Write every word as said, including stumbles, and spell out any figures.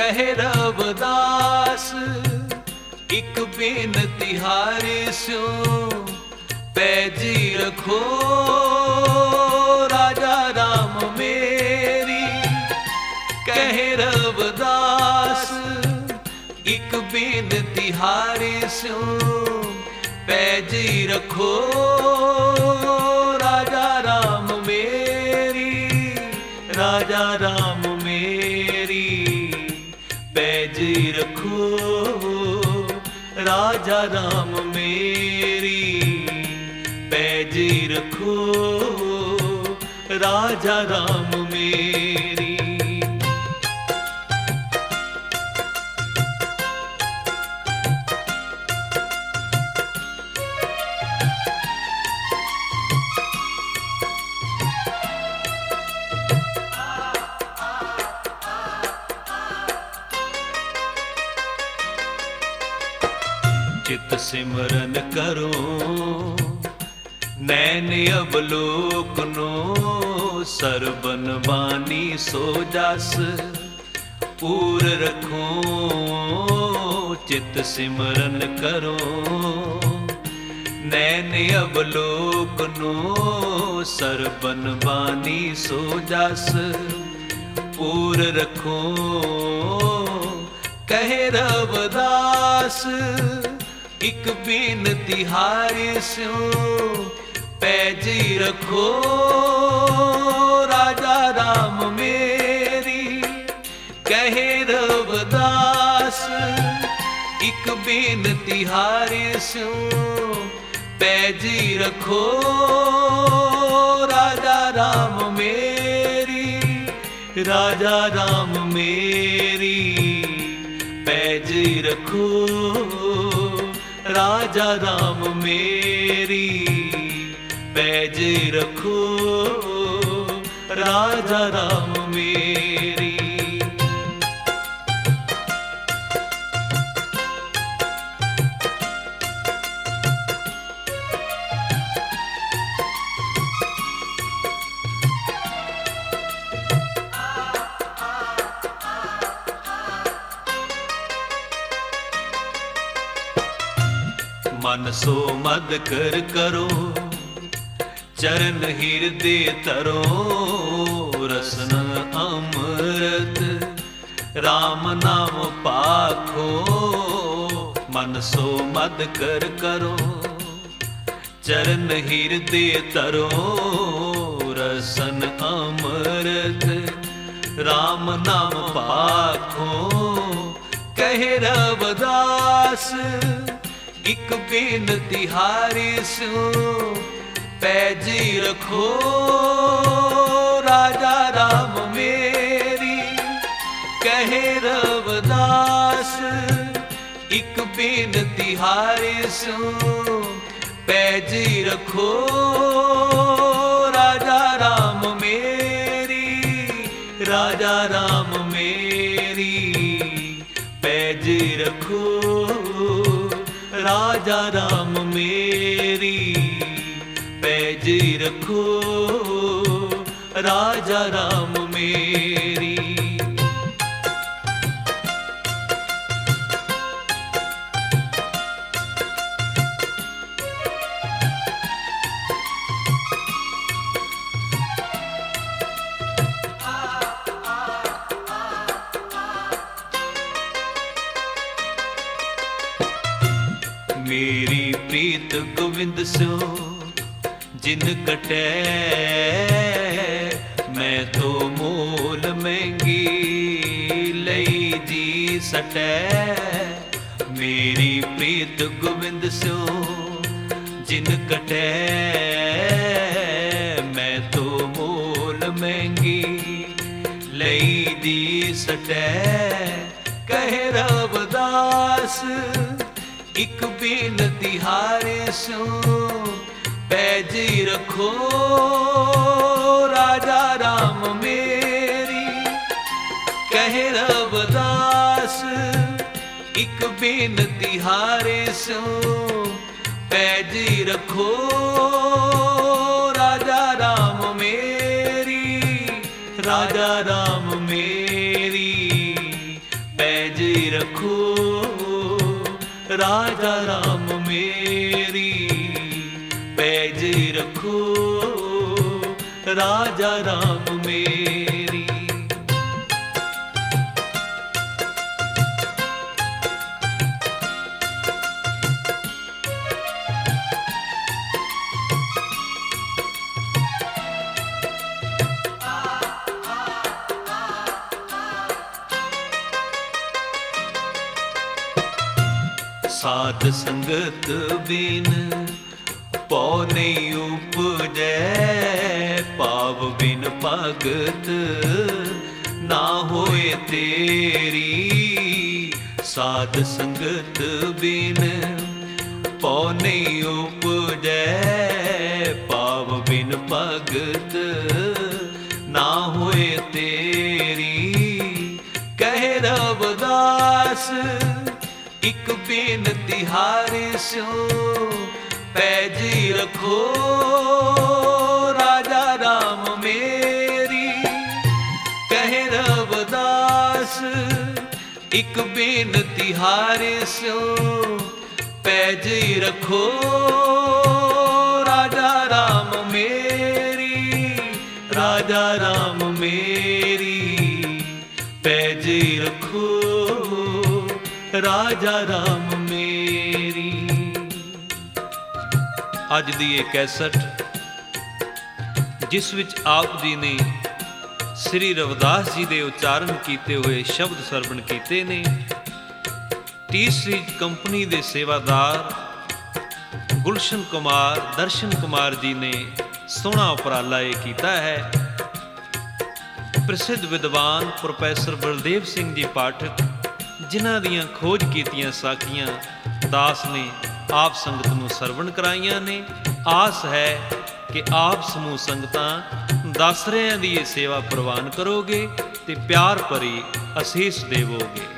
कहे रवदास एक बेनती हारे स्यो पैजी रखो राजा राम मेरी। कहे रवदास एक बेनती हारे स्यो पैजी रखो राजा राम मेरी। राजा राम मेरी पैजी रखो राजा राम मेरी पैजी रखो राजा राम मेरी। चित सिमरन करो नैन अवलोकनो सरबन बानी सो जस पूर रखो। चित सिमरन करो नैन अवलोकनो सरबन बानी सो जस पूर रखो। कहे रवदास एक बेनती हारे स्यो पैजी रखो राजा राम मेरी। कहे रवदास एक बेनती हारे स्यो पैजी रखो राजा राम मेरी। राजा राम मेरी पैजी रखो राजा राम मेरी पैजी रखो राजा राम मेरी। मन सो मद कर करो चरण हृदय तरो। रसन अमृत राम नाम पाखो। मन सो मद कर करो चरण हृदय तरो। रसन अमृत राम नाम पाखो। कहे रवदास एक बेनती हारे स्यो पैजी रखो राजा राम मेरी। कहे रवदास एक बेनती हारे स्यो पैजी रखो राजा राम मेरी। राजा राम मेरी पैजी रखो राजा राम मेरी पैजी रखो राजा राम मेरी। मेरी प्रीत गोविंद स्यो जिन कटै मैं तो मोल महंगी लई जी सटै। मेरी प्रीत गोविंद स्यो जिन कटै मैं तो मोल महंगी लई जी सटै। कहे रवदास एक बेनती हारे स्यो पैजी रखो राजा राम मेरी। कहे रवदास एक बेनती हारे स्यो पैजी रखो राजा राम मेरी। राजा राम मेरी रखो राजा राम मेरी, पैज रखो राजा राम मेरी। साध संगत बिन पौ नहीं उपजै, पाव बिन भगत ना होए तेरी। साध संगत बिन पौ नहीं उपजै, पाव बिन भगत ना होए तेरी। कहे रविदास इक बेनती हारे स्यों, पैज रखो राजा राम मेरी। कहे रविदास इक बेनती हारे स्यों, पैज रखो राजा राम मेरी। राजा राम मेरी, पैज रखो राजा राम मेरी। अज दी ये कैसट जिस विच आप जी ने श्री रविदास जी दे उच्चारण कीते हुए शब्द सरवण कीते ने, टी सीरीज कंपनी दे सेवादार गुलशन कुमार दर्शन कुमार जी ने सोहना उपराला ये कीता है। प्रसिद्ध विद्वान प्रोफैसर बलदेव सिंह जी पाठक जिन्हां दीयां खोज कीतियां साखियां दास ने आप संगत नूं सरवण कराइयां ने। आस है कि आप समूह संगतां दस रहियां दी ये सेवा प्रवान करोगे ते प्यार भरी असीस देवोगे।